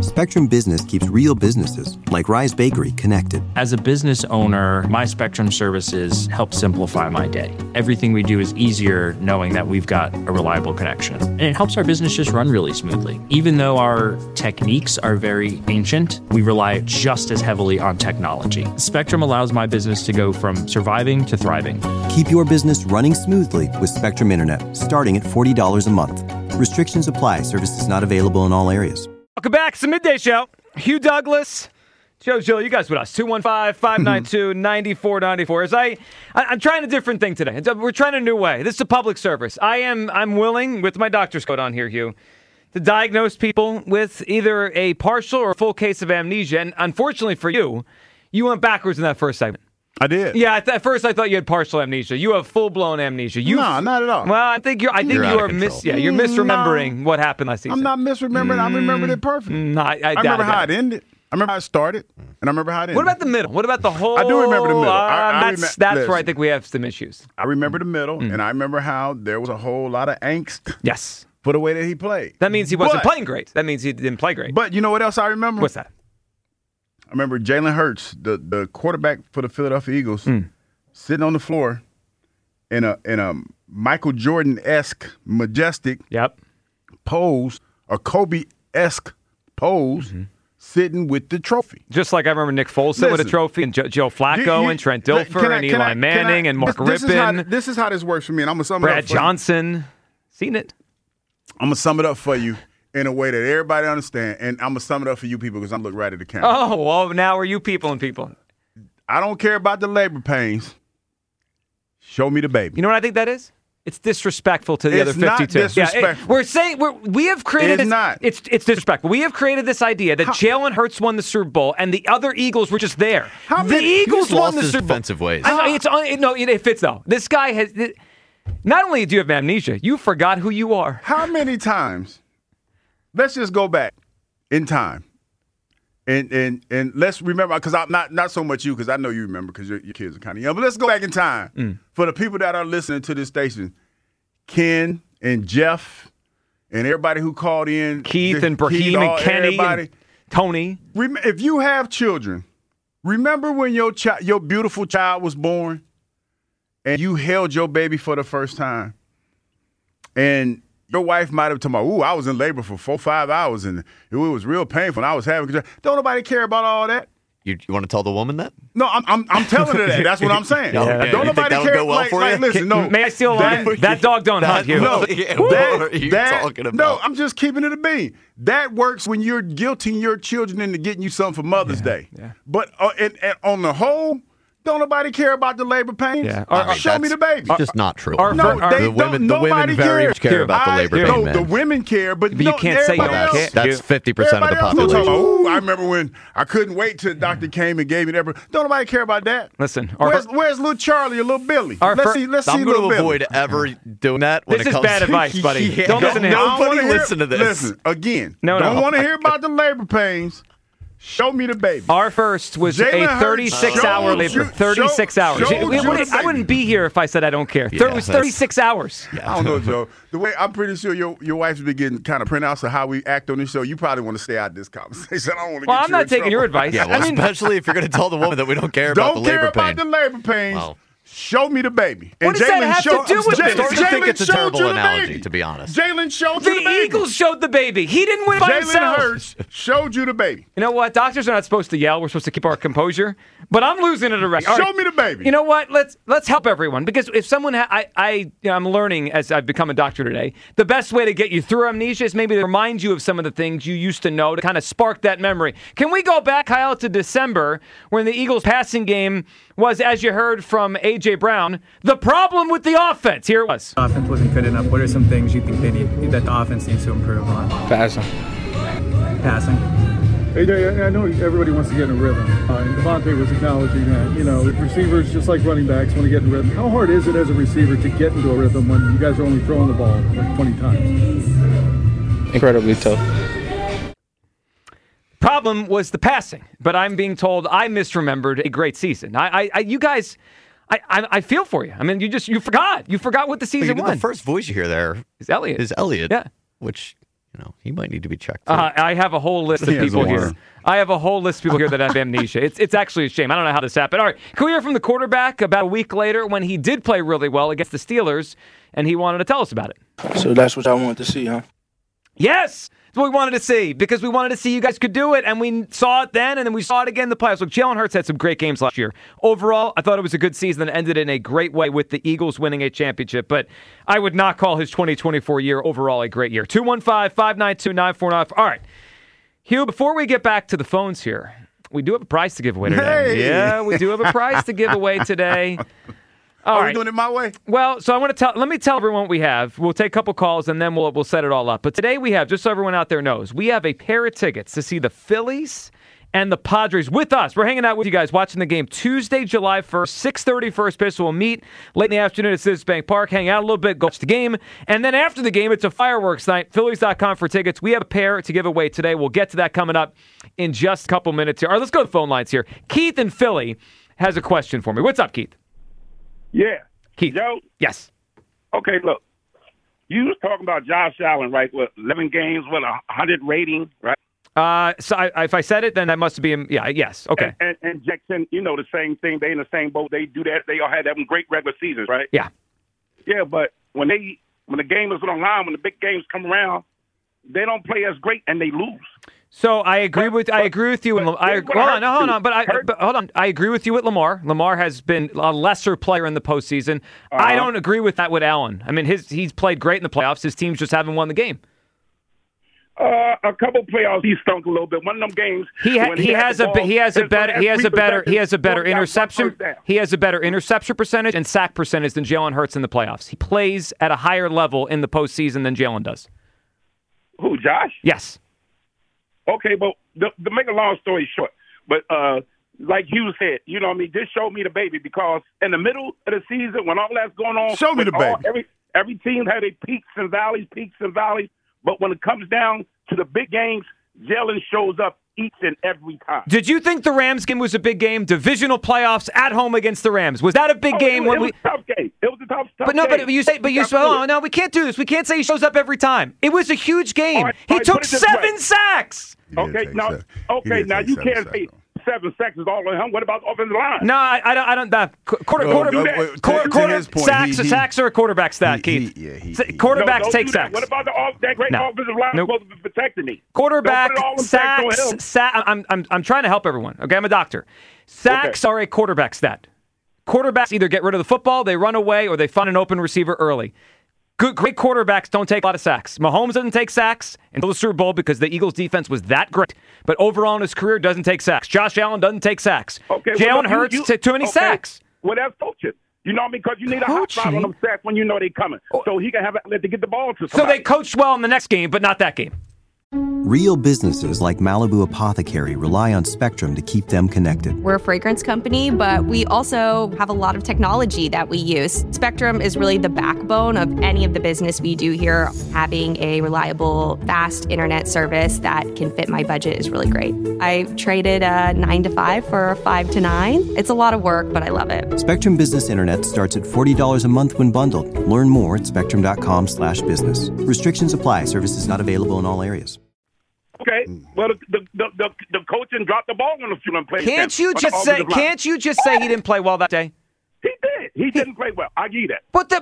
Spectrum Business keeps real businesses, like Rise Bakery, connected. As a business owner, my Spectrum services help simplify my day. Everything we do is easier knowing that we've got a reliable connection. And it helps our business just run really smoothly. Even though our techniques are very ancient, we rely just as heavily on technology. Spectrum allows my business to go from surviving to thriving. Keep your business running smoothly with Spectrum Internet, starting at $40 a month. Restrictions apply. Services not available in all areas. Welcome back. It's the Midday Show. Hugh Douglas, Joe Gill, you guys with us. 215-592-9494. I'm trying a different thing today. We're trying a new way. This is a public service. I'm willing, with my doctor's coat on here, Hugh, to diagnose people with either a partial or full case of amnesia. And unfortunately for you, you went backwards in that first segment. I did. Yeah, at first I thought you had partial amnesia. You have full-blown amnesia. No, not at all. Well, I think you're misremembering what happened last season. I'm not misremembering. I remembered it perfectly. I remember how it ended. I remember how it started, and I remember how it ended. What about the middle? What about the whole? I do remember the middle. That's where I think we have some issues. I remember the middle, and I remember how there was a whole lot of angst. Yes. For the way that he played. That means he wasn't playing great. That means he didn't play great. But you know what else I remember? What's that? I remember Jalen Hurts, the quarterback for the Philadelphia Eagles, sitting on the floor in a Michael Jordan-esque, majestic pose, a Kobe-esque pose, sitting with the trophy. Just like I remember Nick Foles sitting with a trophy, and Joe Flacco, and Trent Dilfer, and Eli Manning, and Mark Rippon. This is how this works for me, and I'm going to sum it up Brad Johnson. Seen it. I'm going to sum it up for you in a way that everybody understands, and I'm going to sum it up for you people because I'm looking right at the camera. Oh, well, now are you people and people? I don't care about the labor pains. Show me the baby. You know what I think that is? It's disrespectful to the other 52. It's not disrespectful. We're saying we have created. It's not. It's disrespectful. We have created this idea that Jalen Hurts won the Super Bowl and the other Eagles were just there. The Eagles won the Super Bowl. Defensive ways. It fits though. This guy has. Not only do you have amnesia, you forgot who you are. How many times? Let's just go back in time. And let's remember, because I'm not so much you, because I know you remember, because your kids are kind of young. But let's go back in time for the people that are listening to this station. Ken and Jeff and everybody who called in. Keith and Brahim and Kenny and Tony. If you have children, remember when your beautiful child was born and you held your baby for the first time, and your wife might have told me, I was in labor for 4-5 hours, and it was real painful, and I was having. Don't nobody care about all that. You want to tell the woman that? No, I'm telling her that. That's what I'm saying. Okay. Don't nobody care. Go well for you? Listen, no. May I steal a line? That dog don't hunt you. No, what are you talking about? No, I'm just keeping it a bean. That works when you're guilting your children into getting you something for Mother's Day. Yeah. But and on the whole, don't nobody care about the labor pains? Yeah. Show me the baby. It's just not true. The women very much care about the labor pain, man. The women care, but you can't say you don't care. That's 50% of the population. I remember when I couldn't wait till the doctor came and gave me that. Don't nobody care about that. Listen, where's little Charlie or little Billy? Let's see little Billy. I'm going to avoid ever doing that when this it comes is bad advice, buddy. Don't listen to him. Nobody listen to this. Listen, again, don't want to hear about the labor pains. Show me the baby. Our first was a 36-hour labor. 36 hours. I wouldn't be here if I said I don't care. It was 36 hours. Yeah. I don't know, Joe. The way I'm pretty sure your wife's been getting kind of printouts of how we act on this show. You probably want to stay out of this conversation. I don't want to. Well, I'm not taking your advice. Yeah, especially if you're going to tell the woman that we don't care about the labor pain. Don't care about the labor pains. Wow. Show me the baby. And what does that have to do with it? I think it's a terrible analogy, to be honest. Jalen showed you the baby. The Eagles showed the baby. He didn't win by himself. Jalen Hurts showed you the baby. You know what? Doctors are not supposed to yell. We're supposed to keep our composure. But I'm losing it already. Show me the baby. You know what? Let's help everyone, because if someone I'm learning as I've become a doctor today, the best way to get you through amnesia is maybe to remind you of some of the things you used to know to kind of spark that memory. Can we go back, Kyle, to December when the Eagles passing game was, as you heard from A.J. Brown, the problem with the offense? Here it was. Offense wasn't good enough. What are some things you think that the offense needs to improve on? Passing. I know everybody wants to get in a rhythm. And Devontae was acknowledging that. Receivers, just like running backs, want to get in a rhythm. How hard is it as a receiver to get into a rhythm when you guys are only throwing the ball like 20 times? Incredibly tough. Problem was the passing, but I'm being told I misremembered a great season. You guys, I feel for you. I mean, you forgot what the season was. The first voice you hear there is Elliott. Yeah, which he might need to be checked. I have a whole list of people here. worm. I have a whole list of people here that have amnesia. It's actually a shame. I don't know how this happened. All right, can we hear from the quarterback about a week later when he did play really well against the Steelers, and he wanted to tell us about it? So that's what I wanted to see, huh? Yes! That's what we wanted to see, because we wanted to see you guys could do it, and we saw it then, and then we saw it again in the playoffs. Look, Jalen Hurts had some great games last year. Overall, I thought it was a good season that ended in a great way with the Eagles winning a championship, but I would not call his 2024 year overall a great year. 215-592-9495. All right. Hugh, before we get back to the phones here, we do have a prize to give away today. Hey! Yeah, we do have a prize to give away today. All Are right. we doing it my way? Well, so let me tell everyone what we have. We'll take a couple calls and then we'll set it all up. But today we have, just so everyone out there knows, we have a pair of tickets to see the Phillies and the Padres with us. We're hanging out with you guys watching the game Tuesday, July 1st, 6:30 first pitch. So we'll meet late in the afternoon at Citizens Bank Park, hang out a little bit, go watch the game. And then after the game, it's a fireworks night. Phillies.com for tickets. We have a pair to give away today. We'll get to that coming up in just a couple minutes here. All right, let's go to the phone lines here. Keith in Philly has a question for me. What's up, Keith? Yeah. Keith. Joe? Yes. Okay, look. You was talking about Josh Allen, right? With 11 games, with 100 rating, right? If I said it, then that must be, yes. Okay. And Jackson, the same thing. They in the same boat. They do that. They all had them great regular seasons, right? Yeah. Yeah, but when the game is on line, when the big games come around, they don't play as great and they lose. So I agree with you. Hold on. I agree with you with Lamar. Lamar has been a lesser player in the postseason. I don't agree with that with Allen. I mean, he's played great in the playoffs. His teams just haven't won the game. A couple playoffs, he stunk a little bit. One of them games, he has a better interception percentage and sack percentage than Jalen Hurts in the playoffs. He plays at a higher level in the postseason than Jalen does. Who, Josh? Yes. Okay, but to make a long story short, but like you said, just show me the baby, because in the middle of the season, when all that's going on, show me the baby. Every team had their peaks and valleys, but when it comes down to the big games, Jalen shows up each and every time. Did you think the Rams game was a big game? Divisional playoffs at home against the Rams. Was that a big game? It was a tough game. It was a tough but game. No, we can't do this. We can't say he shows up every time. It was a huge game. He took 7 sacks. Okay, now you can't say 7 sacks is all on him. What about the offensive line? No, I don't. Sacks are a quarterback stat, Keith. Quarterbacks take sacks. What about that great offensive line supposed to be protecting me? Quarterback sacks. I'm trying to help everyone. Okay, I'm a doctor. Sacks are a quarterback stat. Quarterbacks either get rid of the football, they run away, or they find an open receiver early. Great quarterbacks don't take a lot of sacks. Mahomes doesn't take sacks until the Super Bowl because the Eagles' defense was that great. But overall in his career, doesn't take sacks. Josh Allen doesn't take sacks. Jalen Hurts took too many sacks. Well, that's coaching. You know what I mean? Because you need a hot spot on them sacks when you know they're coming. So he can have let to get the ball to somebody. So they coached well in the next game, but not that game. Real businesses like Malibu Apothecary rely on Spectrum to keep them connected. We're a fragrance company, but we also have a lot of technology that we use. Spectrum is really the backbone of any of the business we do here. Having a reliable, fast internet service that can fit my budget is really great. I traded a 9 to 5 for a 5 to 9. It's a lot of work, but I love it. Spectrum Business Internet starts at $40 a month when bundled. Learn more at spectrum.com/business. Restrictions apply. Services not available in all areas. Okay, well, the coaching dropped the ball on a few plays. Can't you just say he didn't play well that day? He did. He didn't play well. I give you that.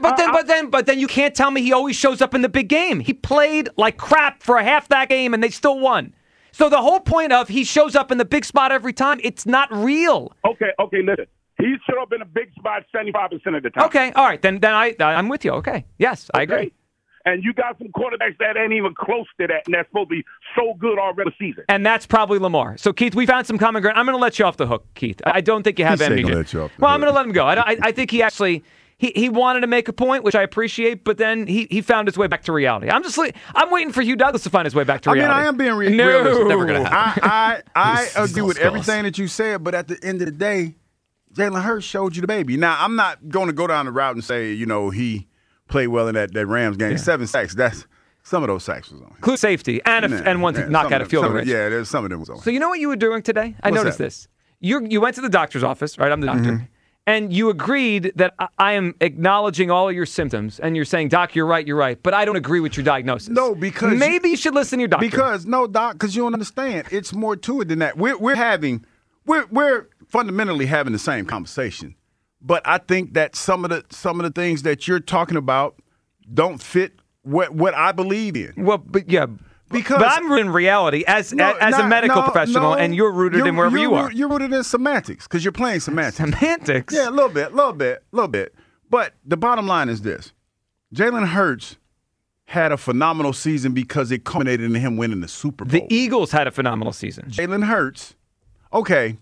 But then you can't tell me he always shows up in the big game. He played like crap for half that game, and they still won. So the whole point of he shows up in the big spot every time, it's not real. Okay, listen. He showed up in a big spot 75% of the time. Okay, all right. Then I'm with you. Okay, yes, I agree. And you got some quarterbacks that ain't even close to that, and that's supposed to be so good already this season. And that's probably Lamar. So, Keith, we found some common ground. I'm going to let you off the hook, Keith. I don't think you have amnesia. I'm going to let him go. I think he actually he wanted to make a point, which I appreciate, but then he found his way back to reality. I'm waiting for Hugh Douglas to find his way back to reality. I am being realistic. No. Never going to happen. I agree with everything that you said, but at the end of the day, Jalen Hurts showed you the baby. Now, I'm not going to go down the route and say, he played well in that Rams game. 7 sacks. That's some of those sacks was on him. Include safety and one to knock out a field goal. Yeah, there's some of them was on him. So you know what you were doing today? I noticed this. You went to the doctor's office, right? I'm the doctor. Mm-hmm. And you agreed that I am acknowledging all of your symptoms, and you're saying, Doc, you're right, but I don't agree with your diagnosis. No, because maybe you should listen to your doctor. Because Doc, because you don't understand. It's more to it than that. We're fundamentally having the same conversation, but I think that some of the things that you're talking about don't fit what I believe in. Well, but yeah. But I'm in reality as a medical professional, and you're rooted in wherever you are. You're rooted in semantics because you're playing semantics. Semantics? Yeah, a little bit. But the bottom line is this. Jalen Hurts had a phenomenal season because it culminated in him winning the Super Bowl. The Eagles had a phenomenal season. Jalen Hurts, okay,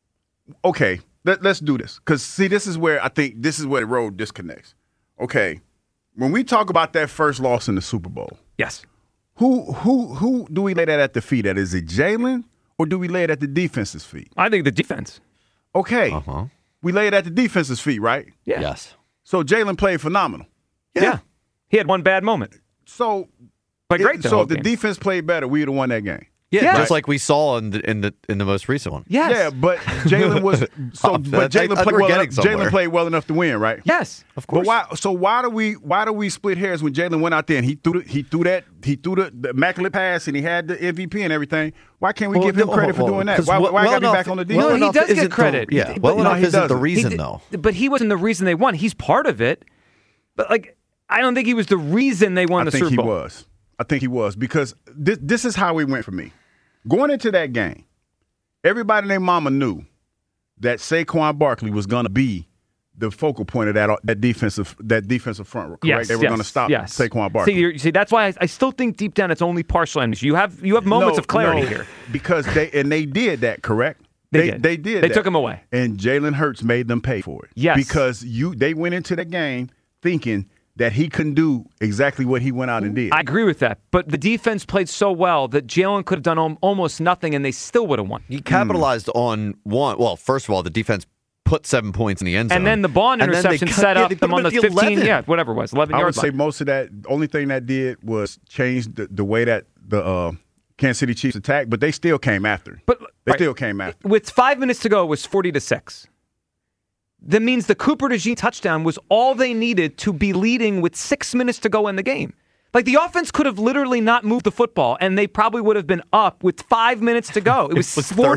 let's do this. Because, see, this is where the road disconnects. Okay, when we talk about that first loss in the Super Bowl. Yes. Who do we lay that at the feet at? Is it Jalen or do we lay it at the defense's feet? I think the defense. Okay. We lay it at the defense's feet, right? Yeah. Yes. So Jalen played phenomenal. Yeah. He had one bad moment. So, great. So if the defense played better, we would have won that game. Yeah, just like we saw in the most recent one. Yes. Yeah, but Jalen was Jalen played well enough to win, right? Yes, of course. But why do we split hairs when Jalen went out there and he threw the immaculate pass and he had the MVP and everything? Why can't we give him credit for doing that? Why got to be back on the defense? No, he does get credit. Enough isn't the reason though. But he wasn't the reason they won. He's part of it. But I don't think he was the reason they won the Super Bowl. I think he was because this is how it went for me. Going into that game, everybody and their mama knew that Saquon Barkley was going to be the focal point of that defensive front, correct? Yes, they were going to stop Saquon Barkley. See, that's why I still think deep down it's only partial amnesia. You have moments of clarity here because they did that, correct? They did. They took him away, and Jalen Hurts made them pay for it. Yes, because they went into the game thinking that he couldn't do exactly what he went out and did. I agree with that. But the defense played so well that Jalen could have done almost nothing, and they still would have won. He capitalized on one. Well, first of all, the defense put 7 points in the end zone. And then the Bond interception set up them on the 15, 11. Whatever it was, 11 yard line. I would say most of that, only thing that did was change the way that the Kansas City Chiefs attacked, but they still came after. Still came after. With 5 minutes to go, it was 40-6. That means the Cooper DeJean touchdown was all they needed to be leading with 6 minutes to go in the game. The offense could have literally not moved the football, and they probably would have been up with 5 minutes to go. It was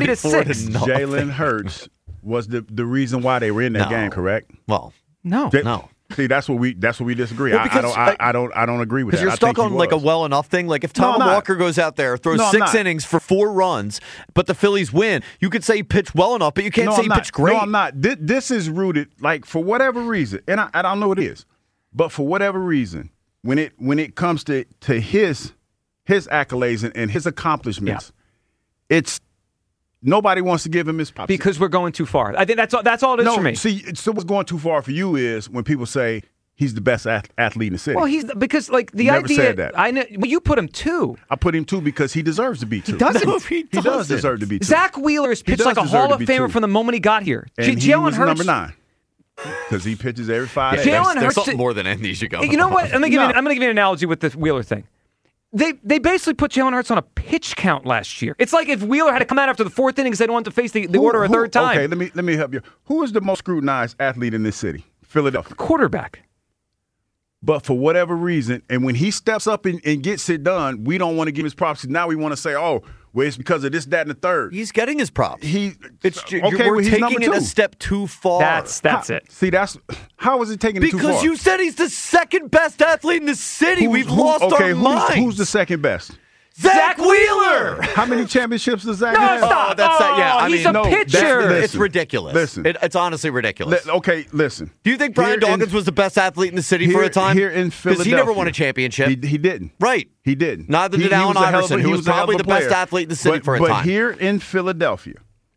40-6. Jalen Hurts was the reason why they were in that game, correct? Well, no. See, that's what we disagree. Well, I don't agree with that. Because you're stuck on a well enough thing. If Tom Walker goes out there, throws 6 innings for 4 runs, but the Phillies win, you could say he pitched well enough, but you can't say he pitched great. No, I'm not. This is rooted for whatever reason, and I don't know what it is, but for whatever reason, when it comes to his accolades and his accomplishments, it's. Nobody wants to give him his props. Because we're going too far. I think that's all it is for me. See, so what's going too far for you is when people say he's the best athlete in the city. Well, because the Never idea. said that. I know. Well, you put him 2. I put him 2 because he deserves to be 2. He doesn't. No, he does deserve to be 2. Zach Wheeler has pitched like a Hall of Famer from the moment he got here. And he was number 9 because he pitches every 5 days. There's something more than amnesia going on. You know what? I'm going to give you an analogy with the Wheeler thing. They basically put Jalen Hurts on a pitch count last year. It's like if Wheeler had to come out after the 4th inning because they don't want to face the order a third time. Okay, let me help you. Who is the most scrutinized athlete in this city? Philadelphia. Quarterback. But for whatever reason, and when he steps up and gets it done, we don't want to give his props. Now we want to say, well, it's because of this, that, and the third. He's getting his props. We're taking it a step too far. That's it. See, how is it taking it too far? Because you said he's the second best athlete in the city. We've lost our minds. Who's the second best? Zach Wheeler! How many championships does Zach have? Stop. He's a pitcher. It's ridiculous. Listen. It's honestly ridiculous. Listen. Do you think Brian Dawkins was the best athlete in the city for a time? Here in Philadelphia. Because he never won a championship. He didn't. Right. He didn't. Neither did Allen Iverson, who was probably the best athlete in the city for a time. But here in Philadelphia,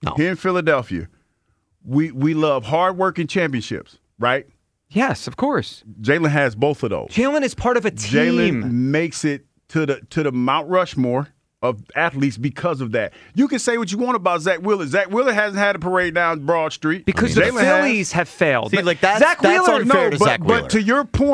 we love hard-working championships, right? Yes, of course. Jalen has both of those. Jalen is part of a team. Jalen makes it to the Mount Rushmore of athletes because of that. You can say what you want about Zach Wheeler. Zach Wheeler hasn't had a parade down Broad Street. Because the Phillies have failed. See, that's unfair to Zach Wheeler. But to your point,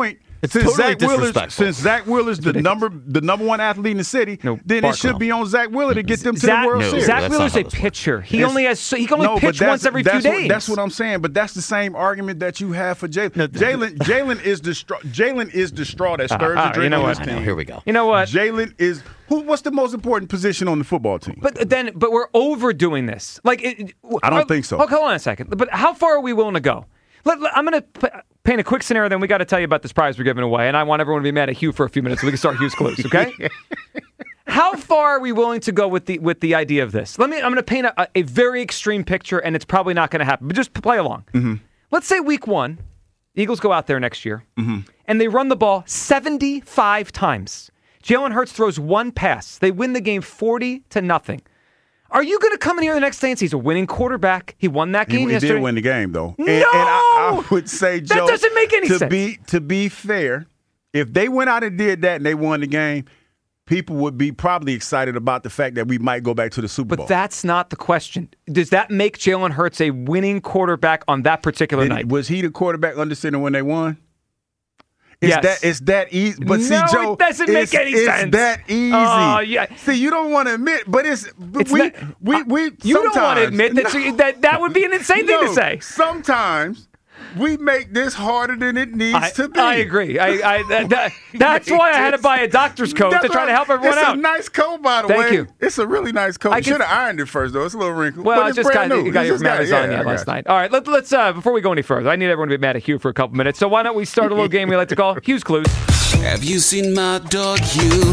It's totally disrespectful. Since Zach Willer's the number one athlete in the city, then it should be on Zach Willer to get them to the World Series. Zach Willer's a pitcher. He can only pitch once every few days. That's what I'm saying. But that's the same argument that you have for Jalen. Jalen is the straw that stirs the drink on this team. Here we go. You know what? Jalen is what's the most important position on the football team? But we're overdoing this. I don't think so. Hold on a second. But how far are we willing to go? I'm going to paint a quick scenario, then we got to tell you about this prize we're giving away, and I want everyone to be mad at Hugh for a few minutes so we can start Hugh's Clues, okay? How far are we willing to go with the idea of this? I'm going to paint a very extreme picture, and it's probably not going to happen, but just play along. Mm-hmm. Let's say week 1, Eagles go out there next year, and they run the ball 75 times. Jalen Hurts throws one pass. They win the game 40-0. Are you going to come in here the next day and say he's a winning quarterback? He won that game yesterday. He did win the game, though. No! And I would say, Joe, that doesn't make any sense. To be fair, if they went out and did that and they won the game, people would be probably excited about the fact that we might go back to the Super Bowl. But that's not the question. Does that make Jalen Hurts a winning quarterback on that particular night? Was he the quarterback under center when they won? Yes. It's that easy. But see, Joe, it doesn't make any sense. It's that easy. Oh, yeah. See, you don't want to admit, but you don't want to admit that would be an insane thing to say. Sometimes we make this harder than it needs to be. I agree. That's why I had to buy a doctor's coat to try to help everyone out. It's a nice coat, by the way. Thank you. It's a really nice coat. I should have ironed it first, though. It's a little wrinkled. Well, but I just got it from Amazon last night. All right, let's before we go any further, I need everyone to be mad at Hugh for a couple minutes. So why don't we start a little game we like to call Hugh's Clues? Have you seen my dog Hugh?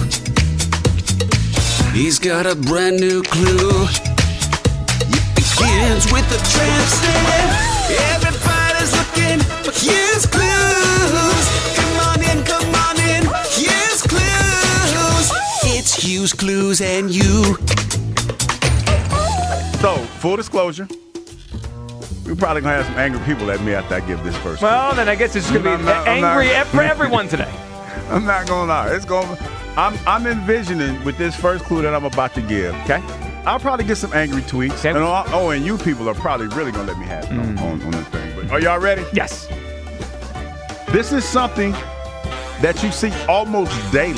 He's got a brand new clue. It begins with a tramp stamp. Everybody's looking for Hugh's Clues. Come on in, Hugh's Clues. It's Hugh's Clues and you. So, full disclosure, we're probably going to have some angry people at me after I give this first. Well, then I guess it's going to be angry for everyone today. I'm not going to lie. I'm envisioning with this first clue that I'm about to give. Okay. I'll probably get some angry tweets. Okay. And you people are probably really going to let me have it on this thing. But are y'all ready? Yes. This is something that you see almost daily.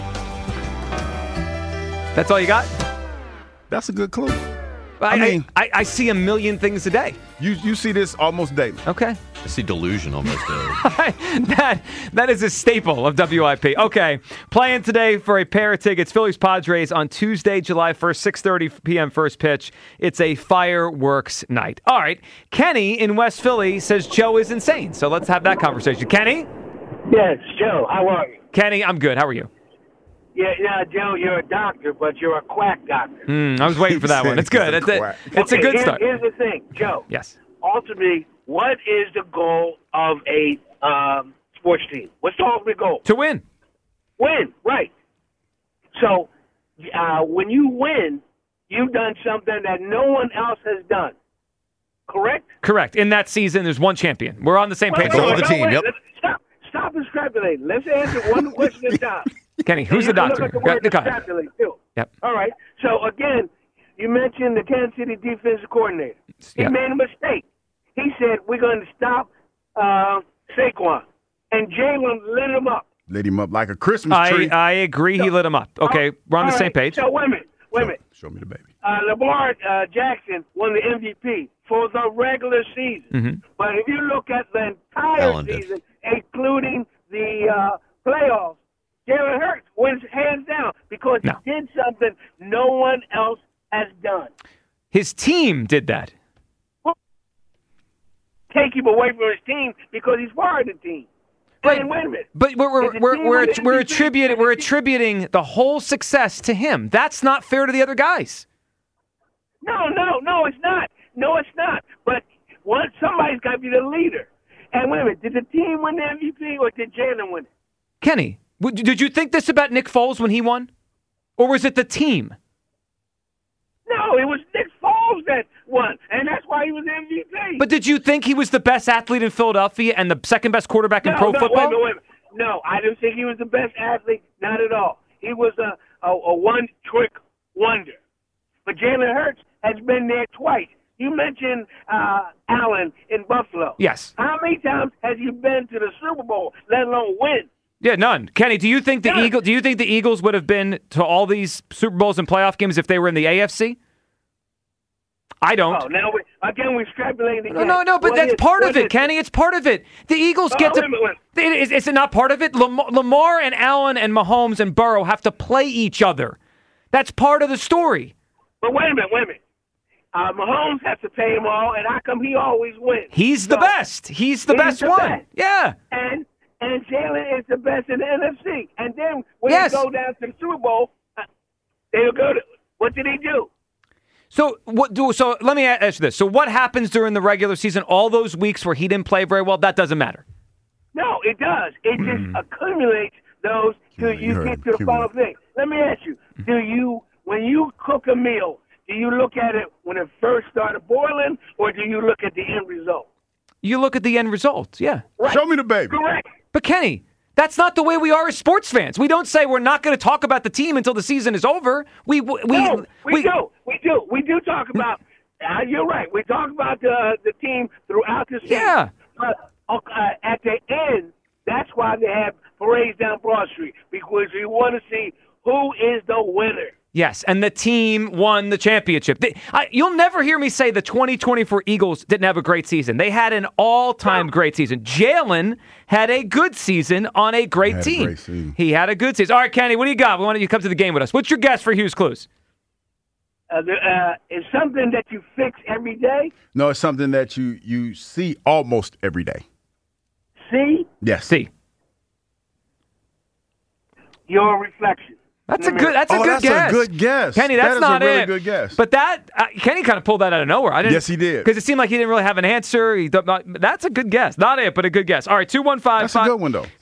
That's all you got? That's a good clue. I see a million things a day. You see this almost daily. Okay. I see delusion almost daily. that is a staple of WIP. Okay. Playing today for a pair of tickets, Phillies Padres on Tuesday, July 1st, 6:30 p.m. first pitch. It's a fireworks night. All right. Kenny in West Philly says Joe is insane. So let's have that conversation. Kenny? Yes, Joe. How are you? Kenny, I'm good. How are you? Yeah, Joe, you're a doctor, but you're a quack doctor. I was waiting for that one. It's good. It's a good start. Here's the thing, Joe. Yes. Ultimately, what is the goal of a sports team? What's the ultimate goal? To win. Win, right. So when you win, you've done something that no one else has done. Correct? Correct. In that season, there's one champion. We're on the same page. The team, yep. Stop extrapolating. Let's answer one question at a time. Kenny, who's the doctor? Extrapolate too. Yep. All right. So, again, you mentioned the Kansas City defensive coordinator. He made a mistake. He said, we're going to stop Saquon. And Jalen lit him up. Lit him up like a Christmas tree. I agree he lit him up. Okay, we're on the same page. So, wait a minute. Show me the baby. Lamar Jackson won the MVP for the regular season. Mm-hmm. But if you look at the entire season, including the playoffs, Jalen Hurts wins hands down because he did something no one else has done. His team did that. Take him away from his team because he's part of the team. Wait a minute. But we're attributing the whole success to him. That's not fair to the other guys. No, it's not. No, it's not. But somebody's got to be the leader. And wait a minute, did the team win the MVP or did Jalen win it? Kenny, did you think this about Nick Foles when he won? Or was it the team? No, it was Nick Foles that won, and that's why he was MVP. But did you think he was the best athlete in Philadelphia and the second best quarterback in pro football? Wait a minute. No, I didn't think he was the best athlete. Not at all. He was a one-trick wonder. But Jalen Hurts has been there twice. You mentioned Allen in Buffalo. Yes. How many times has he been to the Super Bowl, let alone win? Yeah, none. Kenny, do you think the Eagles would have been to all these Super Bowls and playoff games if they were in the AFC? I don't. Oh, now we're extrapolating. No, but that's part of it, Kenny. It's part of it. The Eagles get to. Is it not part of it? Lamar and Allen and Mahomes and Burrow have to play each other. That's part of the story. But wait a minute. Mahomes has to pay them all, and how come he always wins? He's the best. He's the best one. Yeah. And Jalen is the best in the NFC. And then when they go down to the Super Bowl, they'll go to. What did he do? So let me ask you this. So what happens during the regular season, all those weeks where he didn't play very well, that doesn't matter? No, it does. It just accumulates those till you get to the final thing. Let me ask you, when you cook a meal, do you look at it when it first started boiling, or do you look at the end result? You look at the end result, yeah. Right. Show me the baby. Correct. But Kenny, that's not the way we are as sports fans. We don't say we're not going to talk about the team until the season is over. We do. We do talk about. You're right. We talk about the team throughout the season. Yeah. But at the end, that's why they have parades down Broad Street, because you want to see who is the winner. Yes, and the team won the championship. You'll never hear me say the 2024 Eagles didn't have a great season. They had an all-time great season. Jalen had a good season on a great team. He had a good season. All right, Kenny, what do you got? We want you to come to the game with us. What's your guess for Hughes Clues? It's something that you fix every day? No, it's something that you see almost every day. See? Yes. See. Your reflection. That's a good guess. Kenny, that's not a really it. good guess. But Kenny kind of pulled that out of nowhere. Yes, he did. Because it seemed like he didn't really have an answer. That's a good guess. Not it, but a good guess. All right, 215. That's a good one, though.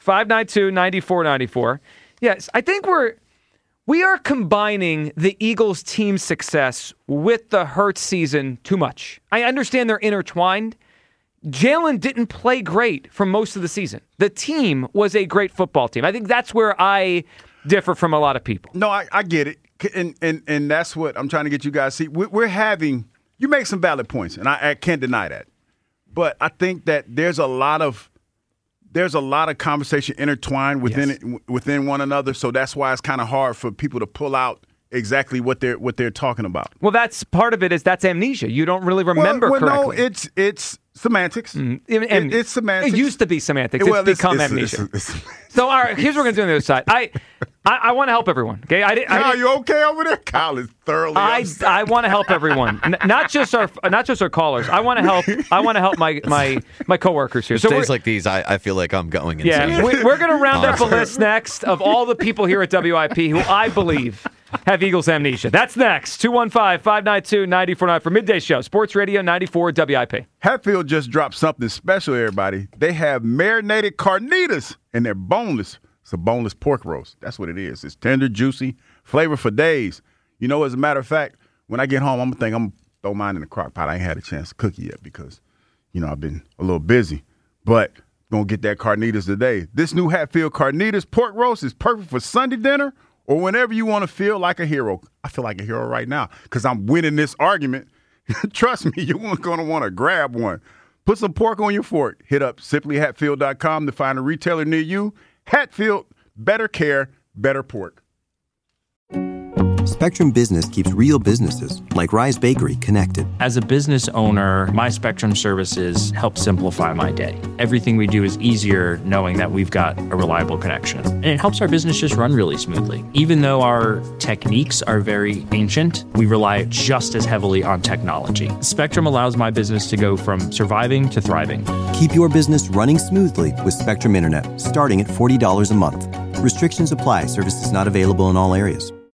592-9494. Yes, I think we are combining the Eagles' team success with the Hurts season too much. I understand they're intertwined. Jalen didn't play great for most of the season. The team was a great football team. I think that's where I differ from a lot of people. No, I get it. And that's what I'm trying to get you guys to see. We're having – you make some valid points, and I can't deny that. But I think that there's a lot of conversation intertwined within one another, so that's why it's kind of hard for people to pull out exactly what they're talking about. Well, that's part of it. That's amnesia. You don't really remember correctly. No, it's semantics. It's semantics. It used to be semantics. It's become amnesia. So, all right, here's what we're going to do on the other side. I want to help everyone. Okay, Kyle, you okay over there? Kyle is thoroughly upset. I want to help everyone, not just our callers. I want to help my coworkers here. So days like these, I feel like I'm going insane. Yeah, we're going to round up a list next of all the people here at WIP who I believe have Eagles amnesia. That's next. 215-592-94.9 for Midday Show. Sports Radio 94 WIP. Hatfield just dropped something special, everybody. They have marinated carnitas, and they're boneless. It's a boneless pork roast. That's what it is. It's tender, juicy, flavor for days. You know, as a matter of fact, when I get home, I'm going to throw mine in the crock pot. I ain't had a chance to cook it yet because, I've been a little busy. But going to get that carnitas today. This new Hatfield carnitas pork roast is perfect for Sunday dinner or whenever you want to feel like a hero. I feel like a hero right now because I'm winning this argument. Trust me, you're going to want to grab one. Put some pork on your fork. Hit up simplyhatfield.com to find a retailer near you. Hatfield, better care, better pork. Spectrum Business keeps real businesses, like Rise Bakery, connected. As a business owner, my Spectrum services help simplify my day. Everything we do is easier knowing that we've got a reliable connection. And it helps our business just run really smoothly. Even though our techniques are very ancient, we rely just as heavily on technology. Spectrum allows my business to go from surviving to thriving. Keep your business running smoothly with Spectrum Internet, starting at $40 a month. Restrictions apply. Services not available in all areas.